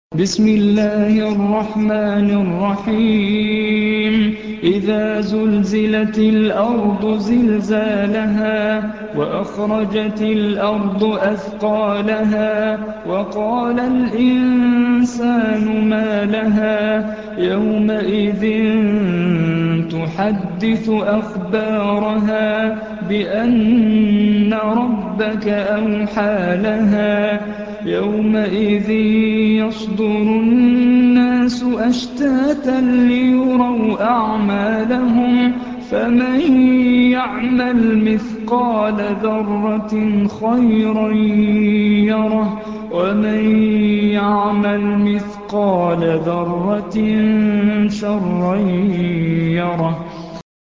بسم الله الرحمن الرحيم إذا زلزلت الأرض زلزالها وأخرجت الأرض أثقالها وقال الإنسان ما لها يومئذ تحدث أخبارها بأن ربك أوحى لها يومئذ يصدر الناس أشتاتا ليروا أعمالهم فمن يعمل مثقال ذرة خيرا يره ومن يعمل مثقال ذرة شرا يره